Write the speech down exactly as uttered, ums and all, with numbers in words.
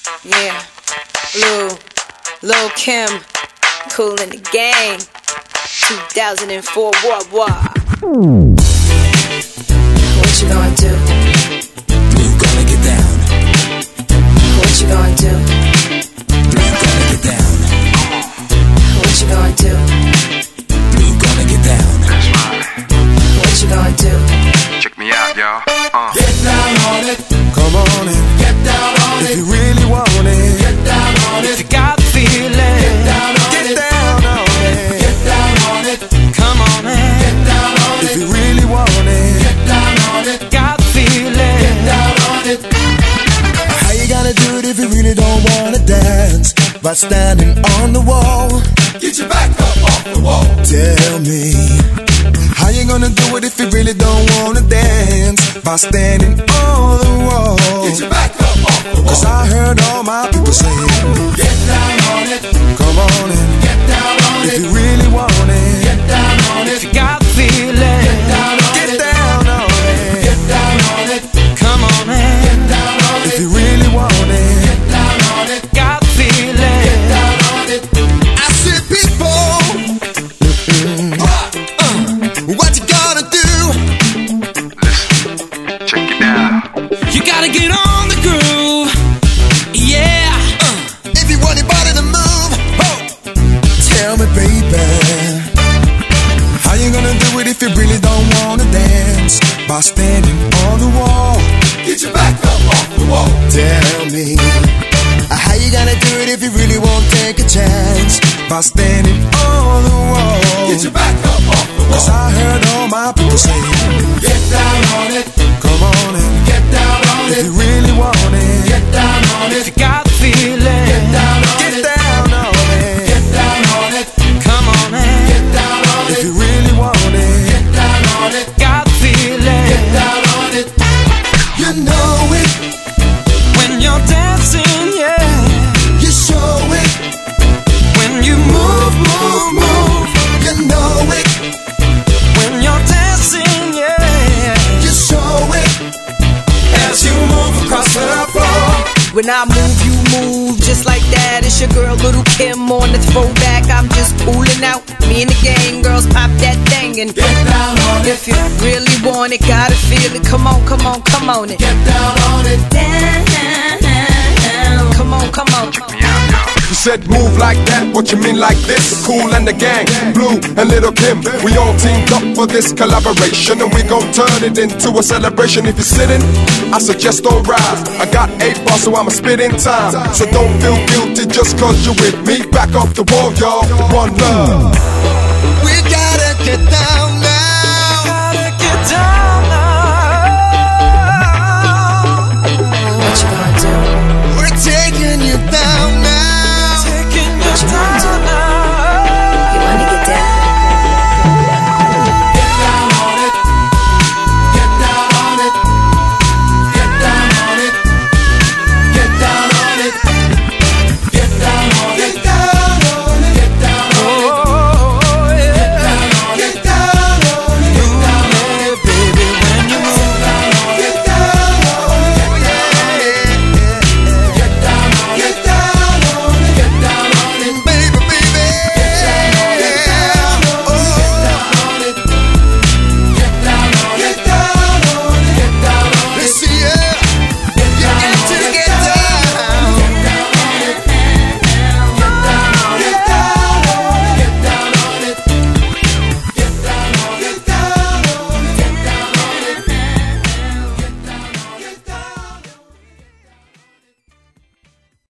Yeah, Lil, Lil Kim, Kool in the Gang, two thousand four, wah wah. What you gonna do? Blue gonna get down. What you gonna do? Blue gonna get down. What you gonna do? Blue gonna get down. That's right. What you gonna do? Check me out, y'all. Uh. Get down on it. Come on in. Get down on If it. you really want it. Get down on it. If you got the feeling. Get down on Get it. down on it. Get down on it. Come on in. Get down on If it. you really want it. Get down on it. Got the feeling. Get down on it. How you gonna do it if you really don't wanna dance? By standing on the wall. Get your back up off the wall. Tell me, how you gonna do it if you really don't wanna dance? By standing on the wall. Get your back up off the wall. Cause I heard all my people saying, Get down on it. come on in. Get down on If it. you really want it. Get down on it. You got the feeling. Get down on Get it. down on it. Get down on it. Come on in. Get down on If it. you really want it. Get down on it. Got the feeling. Get down on it. I said people, what you gonna do? Listen, check it out. You gotta get on the groove. Yeah. Uh. If you want your body to move, oh. Tell me, baby, how you gonna do it if you really don't wanna dance? By standing on the wall. Get your back up off the wall. Tell me, how you gonna do it if you really won't take a chance? By standing on the wall. Get your back up off the Cause wall. I heard all my people saying, Get down on it. come on in. Get down on If it. you really want it. Get down on it. You got the feeling. Get down on Get it. down on it. Get down on it. Come on in. Get down on If it. you really want it. Get down on it. Got the feeling. Get down on it. You know it. When you're dancing, yeah. You show it. When you move, move, move. You know it. When you're dancing, yeah. You show it. As you move across the floor. When I move, you move just like that. It's your girl, Little Kim, on the throwback. I'm just cooling out. Me and the gang girls pop that thing and Get down on it. if you really want it, gotta feel it. Come on, come on, come on it. Get down on it. Down, come on, come on. Check me out, y'all. You said move like that, what you mean like this? Kool and the Gang, Blue and Little Kim. We all teamed up for this collaboration, and we gon' turn it into a celebration. If you're sitting, I suggest don't rise. I got eight bars, so I'ma spit in time. So don't feel guilty just cause you're with me. Back off the wall, y'all. One love. We gotta get down